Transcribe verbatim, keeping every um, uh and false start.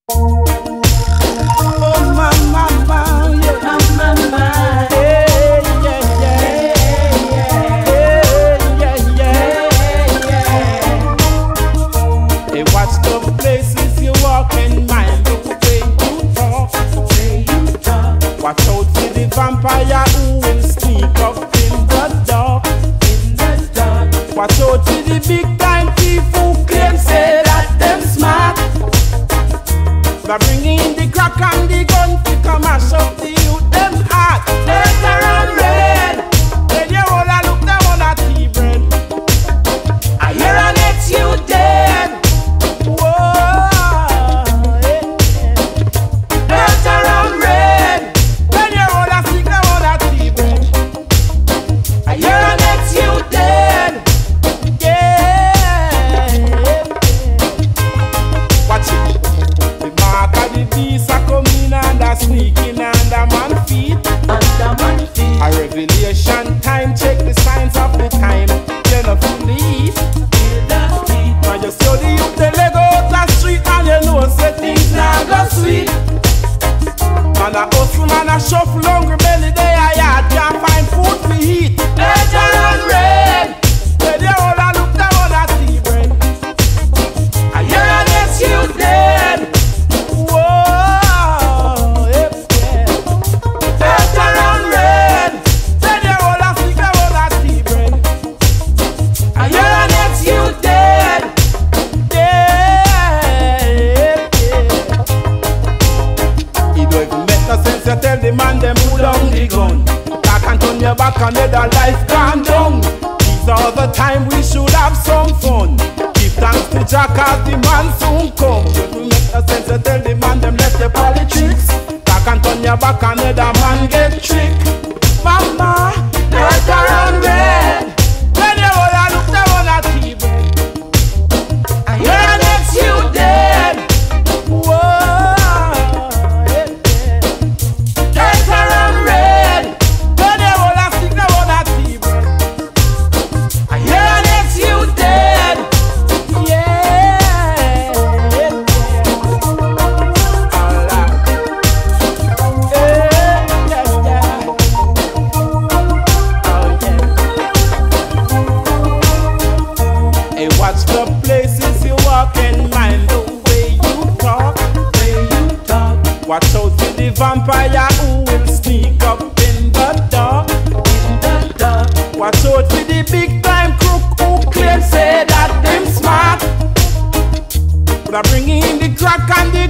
Oh my, my, my, yeah. My, my, my. Yeah, yeah, yeah. Yeah, yeah, yeah. Hey, watch the places you walk and mind the way you talk. Way you talk. Watch out for the vampire who will sneak up in the dark. In the dark. Watch out for the big time thief who claim say that them smart. They're bringing in the crack and the gun to come and shove the youth them heart. Later on red, when you all a look them on a tea bread. I hear an ex you dead. Whoa, yeah. Later on red, when you all a sick them on a tea bread. I hear an ex you dead. Yeah, watch it. The mark of the beast a come in and a sneaking under man feet. Under man feet. A revelation time, check the signs of the time. Then a belief. Feel the heat. Now you see the youth they leg out the street and you know say things now go sweet. Man a hustle, man a shuffle, hungry belly they a yard can't find food to eat. Ledger and red, where they all a look down on a tea bread. I hear an ex you dead. Whoa, yep, yeah. Ledger and red, where they all a stick down on a tea bread. I hear an ex you dead. Yeah, yeah, yeah. It don't even make no sense you tell the man them pull down the gun. Back and turn your back and let the life gone down. These are the time we should have some fun. Give thanks to Jah cause the man soon come. It don't make no sense you tell the man them left the politics. Back and turn your back and let the man get tricked. Mama, let around red. When you all a look down on a T V, I hear an ex you dead. Whoa, yeah, yeah. Let around red. When you all a stick down on a T V, I hear an ex you dead. Yeah, yeah, yeah. All right. Yeah, yeah, yeah. Oh yeah. Hey, watch the places you walk and mind the way you talk. Way you talk. Watch out for the vampire who will sneak up in the dark. In the dark. Watch out for the big time crook who claim say that them smart. But I bring in the crack and the